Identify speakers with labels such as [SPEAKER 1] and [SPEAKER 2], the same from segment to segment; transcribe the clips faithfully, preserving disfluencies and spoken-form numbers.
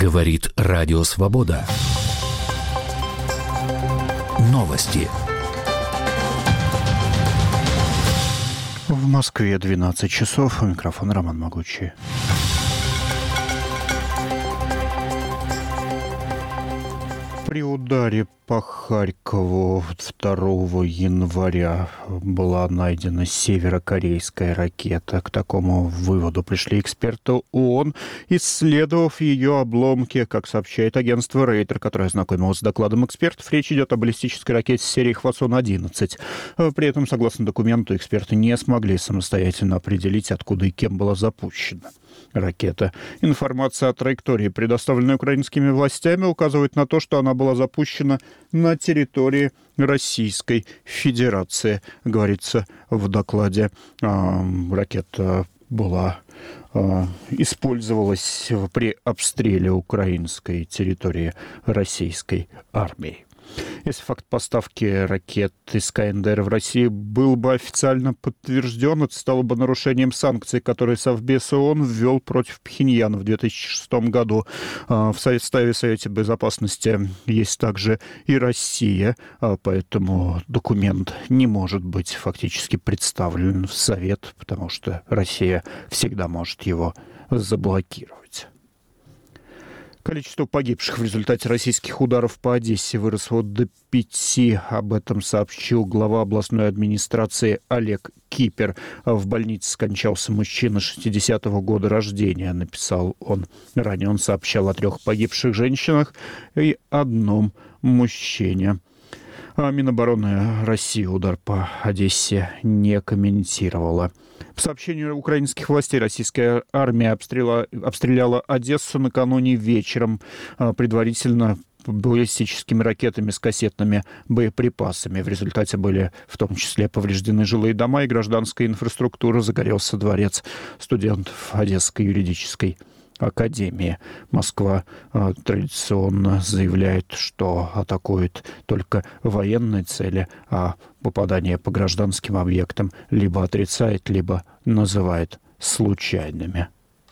[SPEAKER 1] Говорит Радио Свобода. Новости.
[SPEAKER 2] В Москве двенадцать часов. У микрофона Роман Могучий. При ударе по Харькову второго января была найдена северокорейская ракета. К такому выводу пришли эксперты ООН, исследовав ее обломки. Как сообщает агентство Рейтер, которое ознакомилось с докладом экспертов, речь идет о баллистической ракете серии Хвасон одиннадцать. При этом, согласно документу, эксперты не смогли самостоятельно определить, откуда и кем была запущена ракета. Информация о траектории, предоставленной украинскими властями, указывает на то, что она была запущена на территории Российской Федерации. Говорится в докладе, ракета была использовалась при обстреле украинской территории российской армией. Если факт поставки ракет Искандер в Россию был бы официально подтвержден, это стало бы нарушением санкций, которые Совбез ООН ввел против Пхеньяна в две тысячи шестом году. В составе Совета Безопасности есть также и Россия, поэтому документ не может быть фактически представлен в Совет, потому что Россия всегда может его заблокировать. Количество погибших в результате российских ударов по Одессе выросло до пяти. Об этом сообщил глава областной администрации Олег Кипер. В больнице скончался мужчина шестидесятого года рождения, написал он. Ранее он сообщал о трех погибших женщинах и одном мужчине. А Минобороны России удар по Одессе не комментировала. По сообщению украинских властей, российская армия обстреляла, обстреляла Одессу накануне вечером, предварительно баллистическими ракетами с кассетными боеприпасами. В результате были в том числе повреждены жилые дома и гражданская инфраструктура. Загорелся дворец студентов Одесской юридической академии. Москва э, традиционно заявляет, что атакует только военные цели, а попадание по гражданским объектам либо отрицает, либо называет случайными.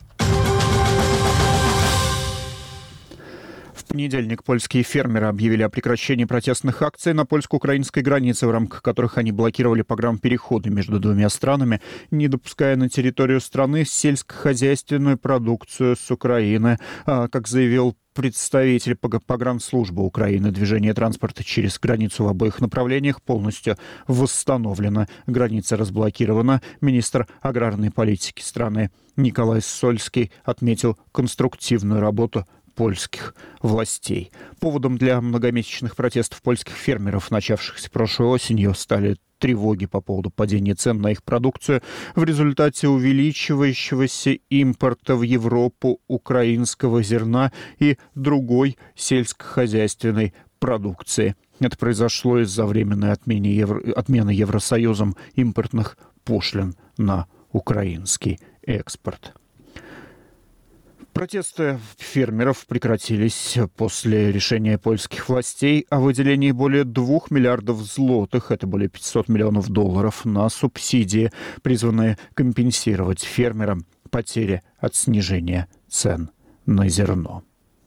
[SPEAKER 2] В понедельник польские фермеры объявили о прекращении протестных акций на польско-украинской границе, в рамках которых они блокировали программ-перехода между двумя странами, не допуская на территорию страны сельскохозяйственную продукцию с Украины. Как заявил представитель погранслужбы Украины, движение транспорта через границу в обоих направлениях полностью восстановлено. Граница разблокирована. Министр аграрной политики страны Николай Сольский отметил конструктивную работу польских властей. Поводом для многомесячных протестов польских фермеров, начавшихся прошлой осенью, стали тревоги по поводу падения цен на их продукцию в результате увеличивающегося импорта в Европу украинского зерна и другой сельскохозяйственной продукции. Это произошло из-за временной отмены, Евро... отмены Евросоюзом импортных пошлин на украинский экспорт. Протесты фермеров прекратились после решения польских властей о выделении более двух миллиардов злотых, это более пятьсот миллионов долларов, на субсидии, призванные компенсировать фермерам потери от снижения цен на зерно.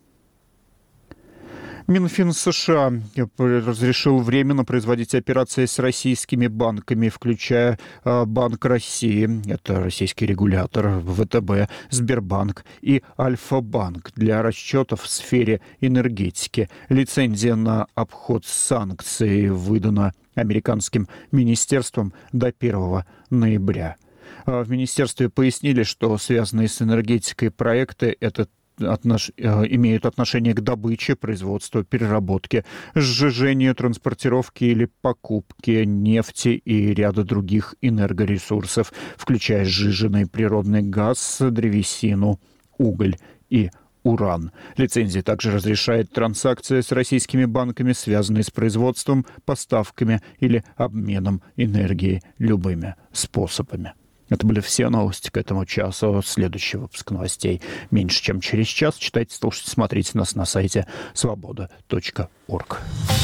[SPEAKER 2] Минфин США разрешил временно производить операции с российскими банками, включая Банк России, это российский регулятор, ВТБ, Сбербанк и Альфа-банк для расчетов в сфере энергетики. Лицензия на обход санкций выдана американским министерством до первого ноября. В министерстве пояснили, что связанные с энергетикой проекты — это Отнош... имеют отношение к добыче, производству, переработке, сжижению, транспортировке или покупке нефти и ряда других энергоресурсов, включая сжиженный природный газ, древесину, уголь и уран. Лицензия также разрешает транзакции с российскими банками, связанные с производством, поставками или обменом энергии любыми способами. Это были все новости к этому часу. Следующий выпуск новостей меньше, чем через час. Читайте, слушайте, смотрите нас на сайте свобода точка орг.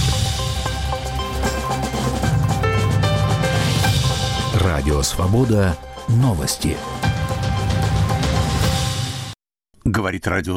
[SPEAKER 1] Радио «Свобода». Новости.
[SPEAKER 3] Говорит радио